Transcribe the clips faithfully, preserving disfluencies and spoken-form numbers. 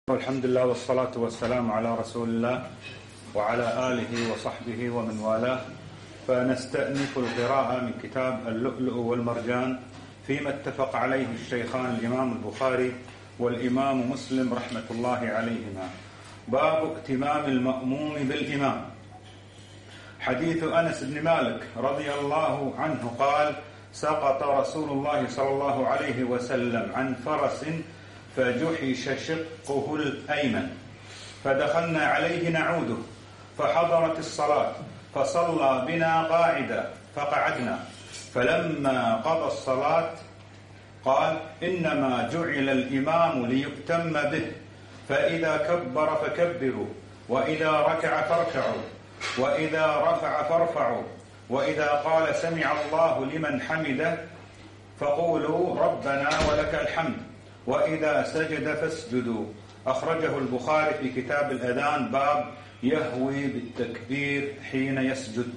الحمد لله والصلاة والسلام على رسول الله وعلى آله وصحبه ومن والاه. فنستأنف القراءة من كتاب اللؤلؤ والمرجان فيما اتفق عليه الشيخان الإمام البخاري والإمام مسلم رحمة الله عليهما. باب ائتمام المأموم بالإمام. حديث أنس بن مالك رضي الله عنه قال: سقط رسول الله صلى الله عليه وسلم عن فرس فجحش شقه الأيمن فدخلنا عليه نعوده فحضرت الصلاة فصلى بنا قاعدا فقعدنا، فلما قضى الصلاة قال: إنما جعل الإمام ليؤتم به، فإذا كبر فكبروا، وإذا ركع فاركعوا، وإذا رفع فارفعوا، وإذا قال سمع الله لمن حمده فقولوا ربنا ولك الحمد، وإذا سجد فاسجدوا. أخرجه البخاري في كتاب الأذان باب يهوي بالتكبير حين يسجد.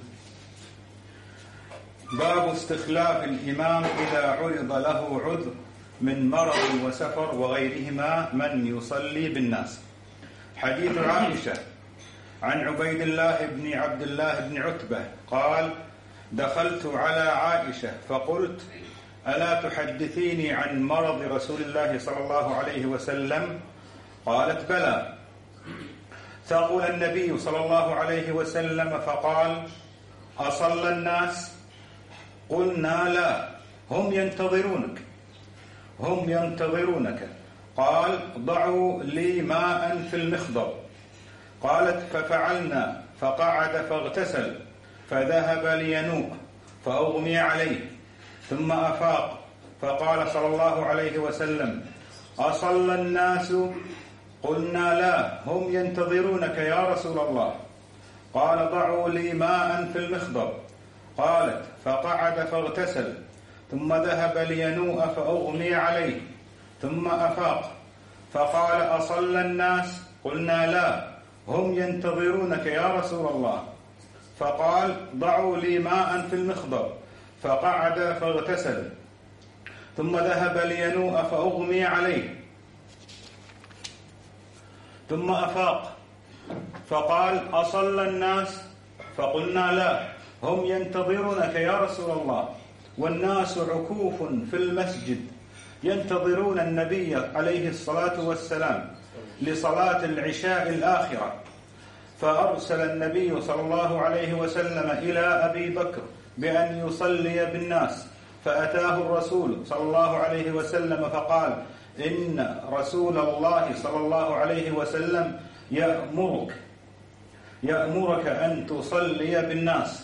باب استخلاف الإمام إذا عرض له عذر من مرض وسفر وغيرهما من يصلي بالناس. حديث عائشة عن عبيد الله بن عبد الله بن عتبة قال: دخلت على عائشة فقلت: ألا تحدثيني عن مرض رسول الله صلى الله عليه وسلم؟ قالت: بلى. ثقل النبي صلى الله عليه وسلم فقال: أصلى الناس؟ قلنا: لا، هم ينتظرونك هم ينتظرونك قال: ضعوا لي ماء في المخضب. قالت: ففعلنا، فقعد فاغتسل، فذهب لينوء فأغمي عليه، ثم أفاق فقال صلى الله عليه وسلم: أصلى الناس؟ قلنا: لا، هم ينتظرونك يا رسول الله. قال: ضعوا لي ماء في المخضب. قالت: فقعد فاغتسل، ثم ذهب لينوء فأغمي عليه، ثم أفاق فقال: أصلى الناس؟ قلنا: لا، هم ينتظرونك يا رسول الله. فقال: ضعوا لي ماء في المخضب. فقعد فاغتسل، ثم ذهب لينوء فأغمي عليه، ثم أفاق فقال: أصلى الناس؟ فقلنا: لا، هم ينتظرونك يا رسول الله. والناس عكوف في المسجد ينتظرون النبي عليه الصلاة والسلام لصلاة العشاء الآخرة. فأرسل النبي صلى الله عليه وسلم إلى أبي بكر بأن يصلي بالناس، فأتاه الرسول صلى الله عليه وسلم فقال: إن رسول الله صلى الله عليه وسلم يأمرك يأمرك أن تصلي بالناس.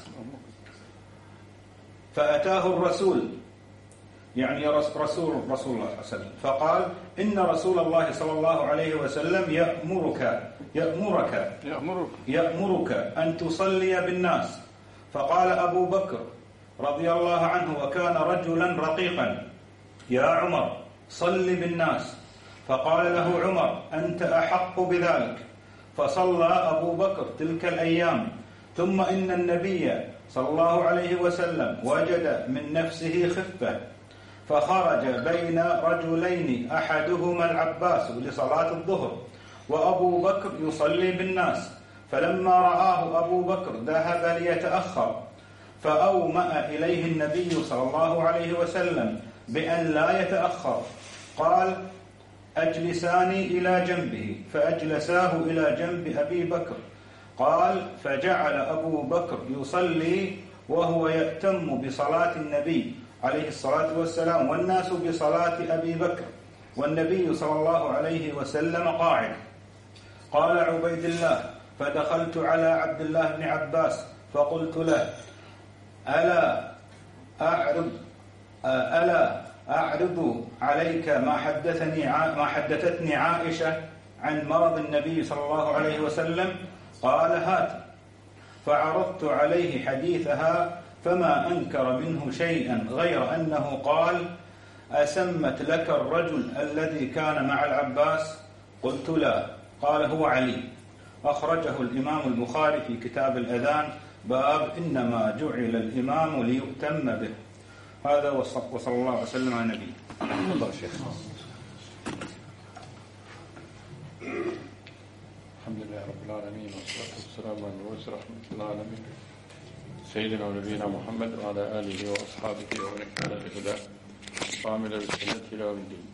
فأتاه الرسول يعني رسول رسول الله صلى الله عليه وسلم فقال: إن رسول الله صلى الله عليه وسلم يأمرك يأمرك يأمرك يأمرك أن تصلي بالناس. فقال أبو بكر رضي الله عنه وكان رجلا رقيقا: يا عمر، صل بالناس. فقال له عمر: أنت أحق بذلك. فصلى أبو بكر تلك الأيام. ثم إن النبي صلى الله عليه وسلم وجد من نفسه خفة، فخرج بين رجلين أحدهما العباس لصلاة الظهر وأبو بكر يصلي بالناس، فلما رآه أبو بكر ذهب ليتأخر، فأومأ إليه النبي صلى الله عليه وسلم بأن لا يتأخر. قال: أجلساني إلى جنبه، فأجلساه إلى جنب أبي بكر. قال: فجعل أبو بكر يصلي وهو يأتم بصلاة النبي عليه الصلاة والسلام، والناس بصلاة أبي بكر، والنبي صلى الله عليه وسلم قاعد. قال عبيد الله: فدخلت على عبد الله بن عباس فقلت له: ألا أعرض ألا أعرض عليك ما حدثني ما حدثتني عائشة عن مرض النبي صلى الله عليه وسلم؟ قال: هات. فعرضت عليه حديثها فما أنكر منه شيئا غير أنه قال: أسمت لك الرجل الذي كان مع العباس؟ قلت: لا. قال: هو علي. أخرجه الإمام البخاري في كتاب الأذان باب إنما جعل الإمام ليؤتم به. هذا وصلى الله وسلم على النبي. الله شيخ. الحمد لله رب العالمين، والصلاة والسلام على المبعوث رحمة العالمين سيدنا ونبينا محمد وعلى آله وأصحابه ومن اهتدى بهداه وعمل بسنته إلى يوم الدين.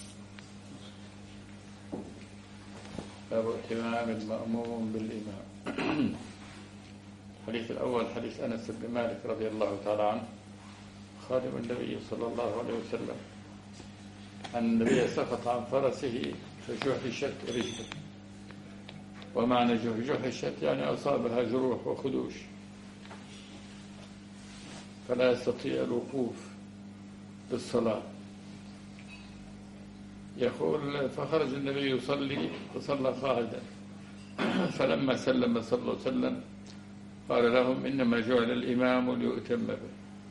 باب ائتمام المأموم بالإمام. الحديث الأول حديث أنس بن مالك رضي الله تعالى عنه خادم النبي صلى الله عليه وسلم أن النبي سقط عن فرسه فجحشت رجله. ومعنى جحشت يعني أصابها جروح وخدوش فلا يستطيع الوقوف بالصلاة. يقول فخرج النبي يصلي فصلى قاعدا فلما سلم صلى الله عليه وسلم قال لهم إنما جعل الإمام ليؤتم به.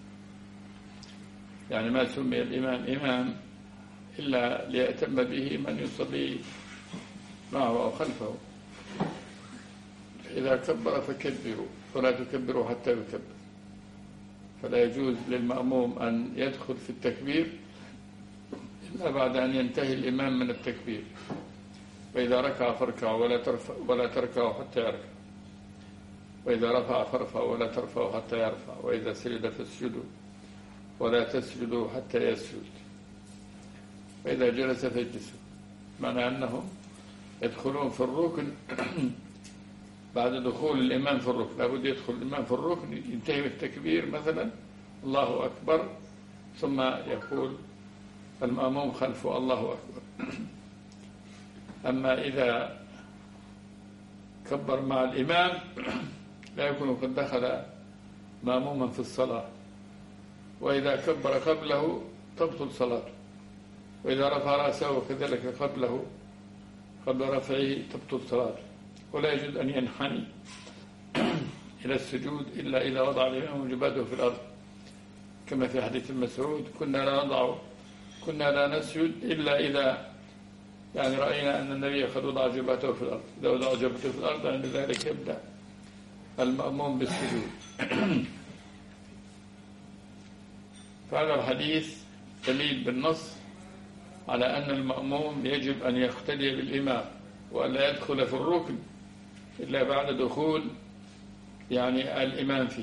يعني ما سمي الإمام إمام إلا ليأتم به من يصلي معه أو خلفه. إذا كبر فكبروا ولا تكبروا حتى يكبر. فلا يجوز للمأموم أن يدخل في التكبير إلا بعد أن ينتهي الإمام من التكبير. وإذا ركع فاركعوا ولا ترفع ولا تركعوا حتى يركع. وإذا رفع فارفعوا ولا ترفعوا حتى يرفع. وإذا سجد فاسجدوا ولا تسجدوا حتى يسجد. وإذا جلس فاجلسوا. معنى أنهم يدخلون في الركن بعد دخول الإمام في الركن. لابد يدخل الإمام في الركن ينتهي بالتكبير مثلا الله أكبر ثم يقول المأموم خلفه الله أكبر. أما إذا كبر مع الإمام لا يكون قد دخل مأموما في الصلاة. وإذا كبر قبله تبطل صلاته. وإذا رفع رأسه كذلك قبله قبل رفعه تبطل صلاته. ولا يجوز أن ينحني إلى السجود إلا إذا وضع الإمام جبهته في الأرض كما في حديث مسعود كنا لا نضع كنا لا نسجد إلا إذا يعني رأينا أن النبي قد وضع جبهته في الأرض. إذا وضع جبهته في الأرض عند ذلك يبدأ المأموم بالسجود. فهذا الحديث دليل بالنص على أن المأموم يجب أن يقتدي بالإمام وألا يدخل في الركن إلا بعد دخول يعني الإمام فيه.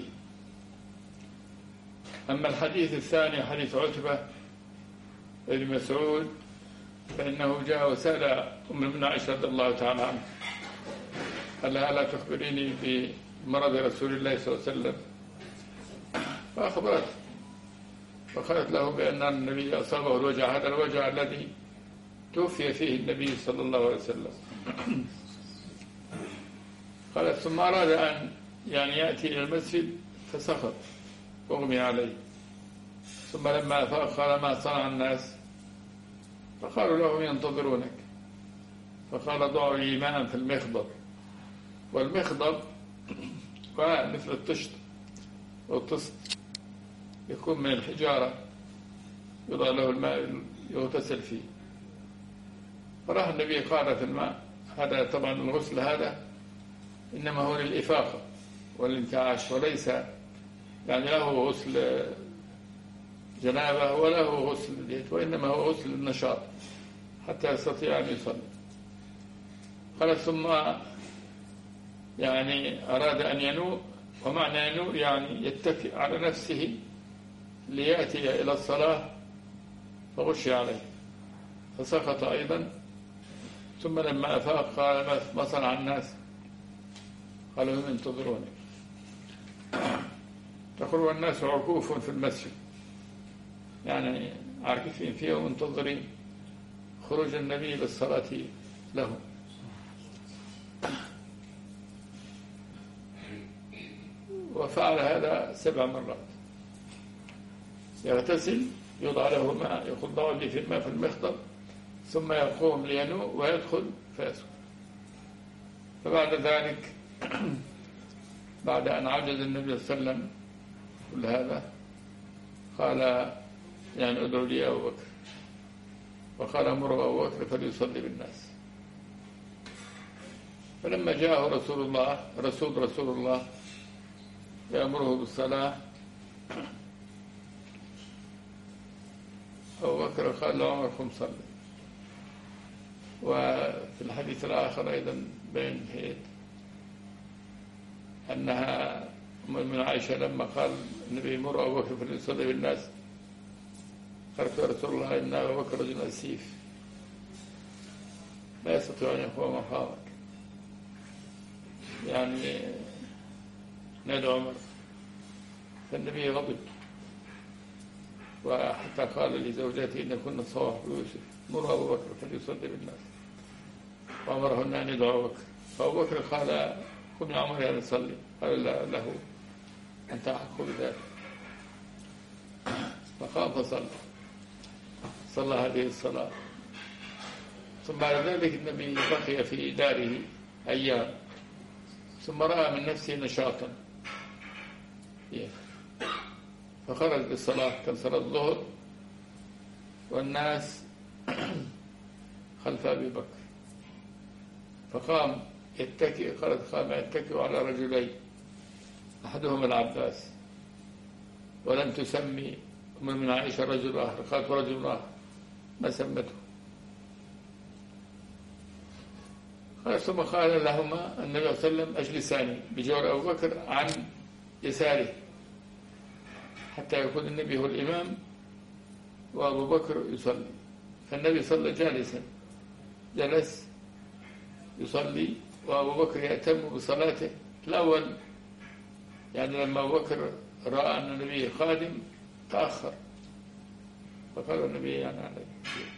أما الحديث الثاني حديث عتبة بن مسعود فإنه جاء وسأل أم المؤمنين عائشة رضي الله تعالى عنها قال لها لا تخبريني بمرض رسول الله صلى الله عليه وسلم. فأخبرته فقالت له بأن النبي أصابه الوجع هذا الوجع الذي توفي فيه النبي صلى الله عليه وسلم. قالت ثم أراد أن يعني يأتي إلى المسجد فسقط واغمي عليه. ثم لما أفاق قال ما صنع الناس؟ فقالوا له ينتظرونك. فقال ضعوا لي ماء في المخضب. والمخضب مثل الطشت والطست يكون من الحجارة يضع له الماء يغتسل فيه. فراح النبي قال في الماء. هذا طبعا الغسل هذا إنما هو للإفاقة والانتعاش وليس يعني له غسل جنابه ولا هو غسل اليد وإنما هو غسل النشاط حتى يستطيع أن يصلي. قال ثم يعني أراد أن ينوء. ومعنى ينوء يعني يتكئ على نفسه ليأتي إلى الصلاة فغشي عليه فسقط أيضا. ثم لما أفاق قال ما صنع الناس؟ قالوا هم ينتظروني. تقول والناس عكوف في المسجد يعني عاكفين فيه ومنتظرين خروج النبي للصلاة لهم. وفعل هذا سبع مرات. يغتسل يوضع له ماء يقول ضعوا لي في الماء في المخضب ثم يقوم لينوء ويدخل فيسكت. فبعد ذلك بعد أن عجز النبي صلى الله عليه وسلم كل هذا قال يعني ادعوا لي أبو بكر. وقال امروا أبو بكر فليصلي بالناس. فلما جاءه رسول الله رسول رسول الله يأمره بالصلاة أبو بكر قال له عمر قم صلي. وفي الحديث الآخر أيضا بين هيد أنها من عائشة لما قال النبي مر أبو بكر فليصلي بالناس قالت يا رسول الله إن أبا بكر رجل أسيف لا يستطيع أن يقوم مقامك، يعني نادى عمر، فالنبي غضب وحتى قال لزوجته إن كنا صواحب يوسف مر أبو بكر فليصلي بالناس، وأمرهن أن يدعو أبو بكر، فأبو بكر قال قم يا عمر يا نصلي، قال لا له أنت أحق بذلك، فقام فصلى صلى هذه الصلاة. ثم بعد ذلك النبي بقي في داره أيام، ثم رأى من نفسه نشاطا فخرج للصلاة، كان صلاة الظهر والناس خلف أبي بكر، فقام يتكئ، قالت قام يتكئ على رجلين أحدهما العباس، ولم تسمي أم من عائشة رجل آخر، قالت رجل آخر ما سمته. قال ثم قال لهما النبي صلى الله عليه وسلم اجلساني بجوار أبو بكر عن يساره حتى يكون النبي هو الإمام وأبو بكر يصلي، فالنبي صلى جالسا، جلس يصلي وأبو بكر يأتم بصلاته الأول، يعني لما أبو بكر رأى أن النبي قادم تأخر، فقال النبي يعني عليه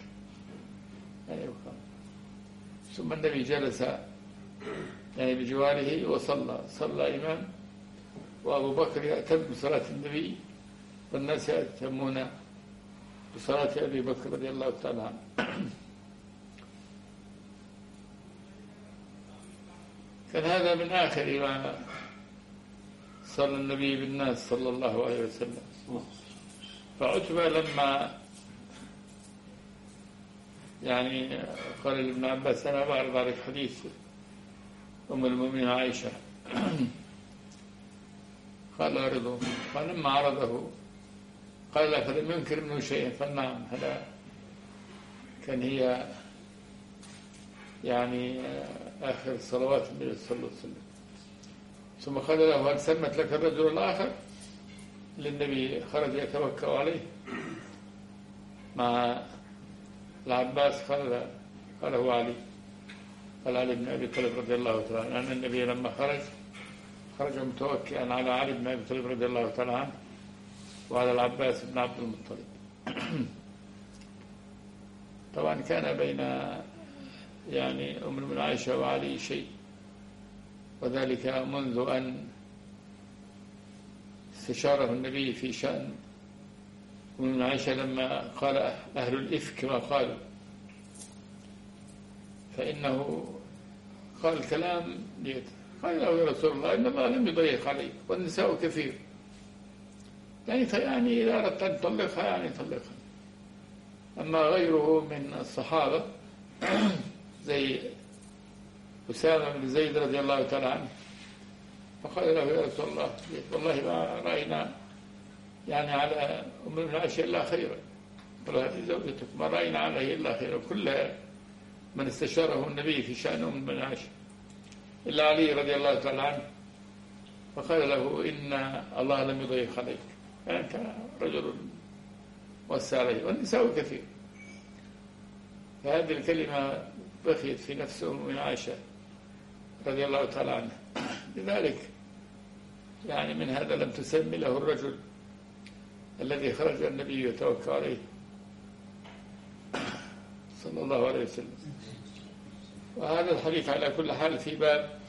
أيوة. ثم النبي جلس يعني بجواره وصلى، صلى إمام وأبو بكر يأتم بصلاة النبي والناس يأتمون بصلاة أبي بكر رضي الله تعالى عنه. كان هذا من آخر ما صلى النبي بالناس صلى الله عليه وسلم. فعتبة لما يعني قال لابن عباس أنا بعرض عليك حديث أم المؤمنين عائشة قال أعرضه، قال لما عرضه قال لا فلم ينكر منه شيئا، فنعم هذا كان هي يعني آخر الصلوات النبي صلى الله عليه وسلم. ثم قال له هل سمت لك الرجل الآخر للنبي خرج يتوكل عليه مع العباس، قال قال هو علي، قال علي بن أبي طالب رضي الله تعالى عنه، أن النبي لما خرج خرج متوكئا على علي بن أبي طالب رضي الله تعالى عنه وعلى العباس بن عبد المطلب. طبعا كان بين يعني أم المؤمنين عائشة وعلي شيء، وذلك منذ أن استشاره النبي في شأن أم المؤمنين عائشة لما قال أهل الإفك ما قالوا، فإنه قال الكلام ديت، قال له يا رسول الله إن الله لم يضيق عليك والنساء كثير، يعني يعني إذا أردت أن تطلقها يعني طلقها. أما غيره من الصحابة زي أسامة بن زيد رضي الله تعالى عنه فقال له يا رسول الله والله ما رأينا يعني على أم المؤمنين عائشة إلا خيرا، قال هذه زوجتك ما رأينا عليه إلا خيرا، كل من استشاره النبي في شأن أم المؤمنين عائشة إلا علي رضي الله تعالى عنه، فقال له إن الله لم يضيق عليك، يعني أنت رجل وسع عليه والنساء كثير. فهذه الكلمة بقيت في نفس أم المؤمنين عائشة رضي الله تعالى عنها، لذلك يعني من هذا لم تسمي له الرجل الذي خرج النبي يتوكل عليه صلى الله عليه وسلم. وهذا الحديث على كل حال في باب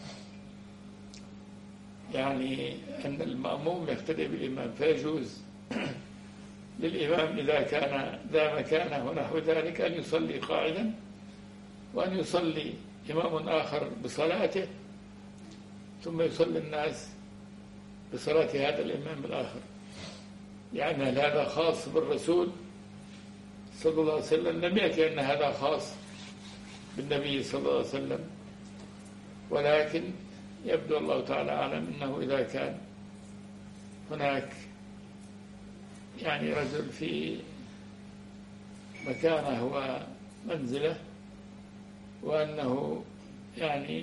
يعني أن المأموم يقتدي بالإمام، فيجوز للإمام إذا كان ذا مكانه ونحو ذلك أن يصلي قاعدا وأن يصلي إمام آخر بصلاته ثم يصلي الناس بصلاة هذا الإمام الآخر. يعني هل هذا خاص بالرسول صلى الله عليه وسلم؟ لم يأتي أن هذا خاص بالنبي صلى الله عليه وسلم، ولكن يبدو الله تعالى أعلم أنه إذا كان هناك يعني رجل في مكانه ومنزله وأنه يعني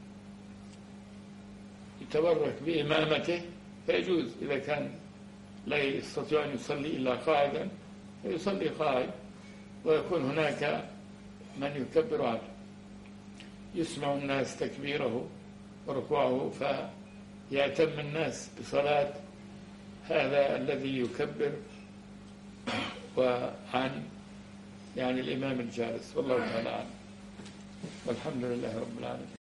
يتبرك بإمامته، فيجوز إذا كان لا يستطيع أن يصلي إلا قاعدا فيصلي قاعد، ويكون هناك من يكبر عنه، يسمع الناس تكبيره وركوعه فيأتم الناس بصلاة هذا الذي يكبر وعن يعني الإمام الجالس. والله تعالى عنه، والحمد لله رب العالمين.